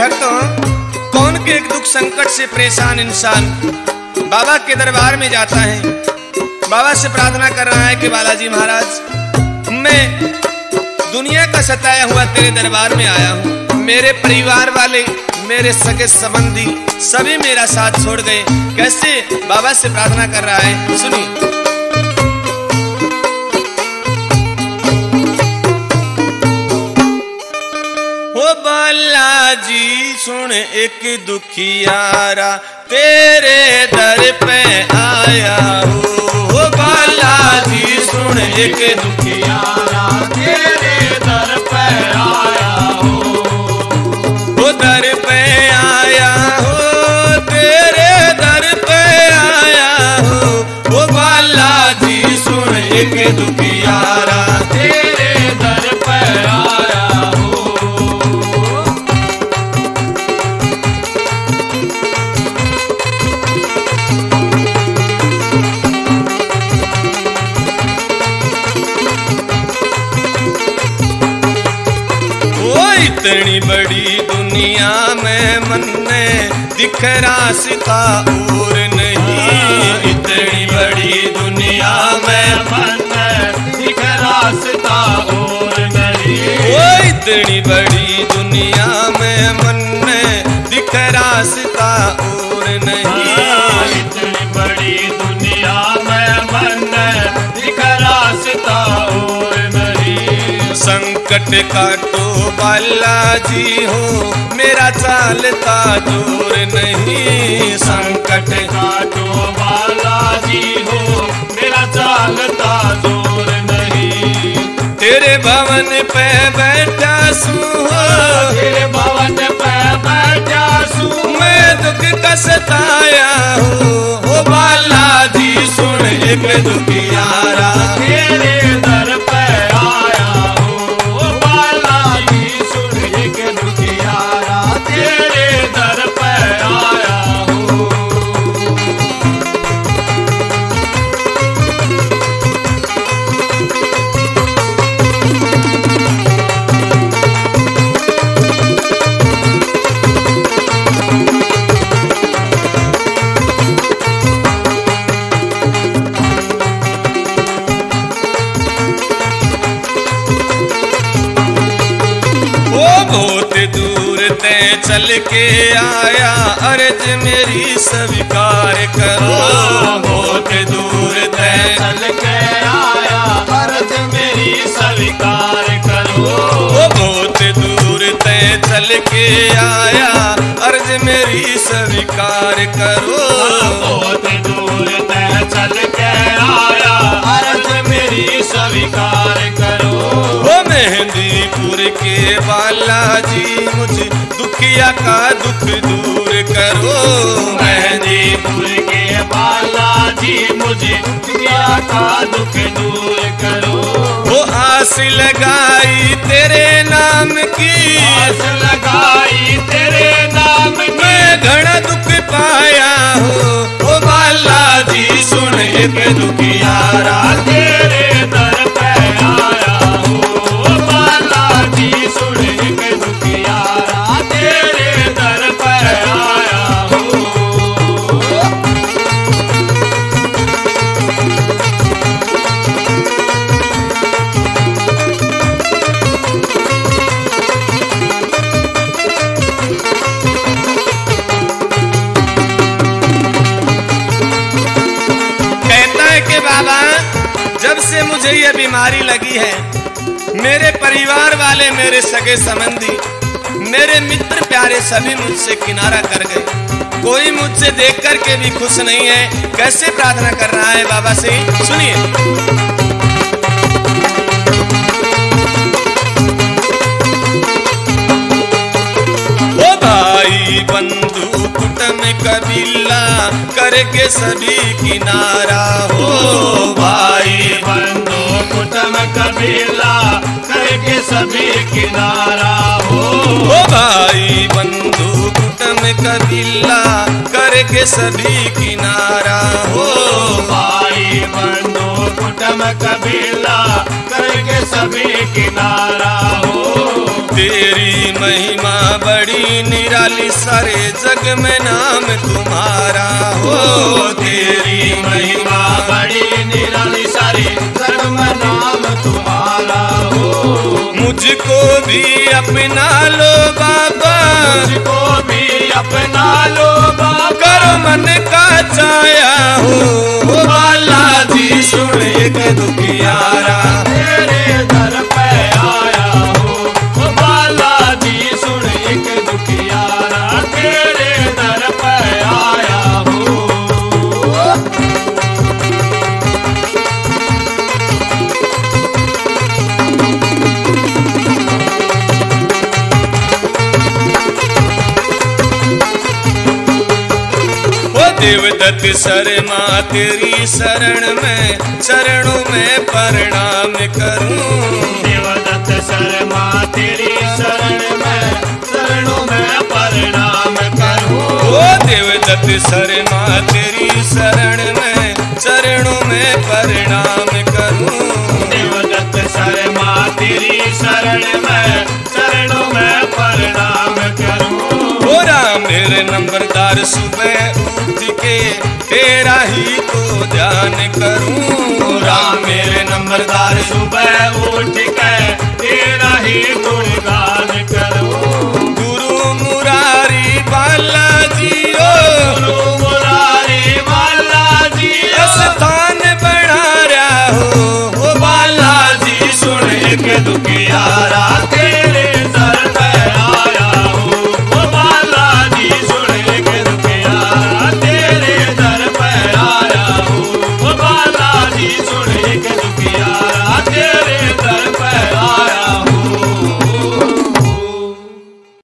भक्तों, कौन के एक दुख संकट से परेशान इंसान बाबा के दरबार में जाता है, बाबा से प्रार्थना कर रहा है कि बालाजी महाराज, मैं दुनिया का सताया हुआ तेरे दरबार में आया हूँ। मेरे परिवार वाले, मेरे सगे संबंधी सभी मेरा साथ छोड़ गए। कैसे बाबा से प्रार्थना कर रहा है, सुनिए। ओ बालाजी सुन एक दुखियारा तेरे दर पे आया हूँ। ओ बालाजी सुन एक दुखियारा तेरे दर पे आया हूँ। ओ दर पे आया हूँ, तेरे दर पे आया हूँ। ओ बालाजी सुन एक दुखियारा तेरे दर पे आया हूँ। इतनी बड़ी दुनिया में मन ने दिख रास्ता और नहीं। इतनी बड़ी दुनिया में मन दिख रास्ता और नहीं। ओ इतनी बड़ी दुनिया में मन ने दिख रास्ता और नहीं। इतनी बड़ी दुनिया में मन दिख रास्ता और नहीं। संकट काटो बालाजी हो, मेरा चालता दूर नहीं। संकट काटो बालाजी हो, मेरा चालता दूर नहीं। तेरे भवन पे बैठा सू, तेरे भवन पे बैठा सू, मैं दुख का सताया हूँ। ओ बालाजी सुन एक दुखियारा तेरे दर पे आया हूँ। ओ बालाजी सुन एक दुखियारा तेरे दर पे आया हूँ। बहुत दूर तय चल के आया, अर्ज मेरी स्वीकार करो। बहुत दूर तय चल के आया, अर्ज मेरी स्वीकार करो। बहुत दूर तय चल के आया, अर्ज मेरी स्वीकार करो। बहुत दूर तय चल के आया, अर्ज मेरी स्वीकार करो। ओ मेहंदीपुर के बालाजी मुझ दुखिया का दुख दूर करो। मेहंदीपुर के बालाजी मुझे दुखिया का दुख दूर करो। वो आस लगाई तेरे नाम की, आस लगाई तेरे नाम की, मैं घना दुख पाया हूँ। ओ बालाजी सुन एक दुखियारा तेरे दर पे आया हूँ। बालाजी सुन एक दुखियारा तेरे दर पे आया हूँ। कहता है कि बाबा, जब से मुझे ये बीमारी लगी है, मेरे परिवार वाले, मेरे सगे संबंधी, मेरे मित्र प्यारे सभी मुझसे किनारा कर गए। कोई मुझसे देख कर के भी खुश नहीं है। कैसे प्रार्थना कर रहा है बाबा से, सुनिए। ओ भाई बंधु कुटुंब कबीला करके सभी किनारा हो। भाई बंधु कुटुंब कबीला करके सभी किनारा हो। ओ भाई बंधु कुटुंब कबीला करके सभी किनारा हो। भाई बंधु कुटुंब कबीला करके सभी किनारा हो। तेरी महिमा बड़ी निराली, सारे जग में नाम तुम्हारा हो। तेरी महिमा बड़ी निराली, सारे जग में नाम तुम्हारा हो। मुझको भी अपना लो बाबा, मुझको भी अपना लो बाबा, करो मन का चाया हो। बालाजी सुन एक दुखियारा, तेरे दर पे आया हो। बालाजी सुन एक दुखियारा, तेरे दर पे आया हो। देवदत्त शर्मा तेरी शरण में, चरणों में प्रणाम करूं। देवदत्त शर्मा तेरी शरण में, चरणों में प्रणाम करूं। ओ देवदत्त शर्मा तेरी शरण में, चरणों में प्रणाम करूं। देवदत्त शर्मा तेरी शरण में, चरणों में प्रणाम करूं। हो राम मेरे नंबरदार, सुबह उठ के तेरा ही तो ध्यान करूं। राम मेरे नंबरदार, सुबह उठ के तेरा ही गुणगान करूं। गुरु मुरारी बालाजी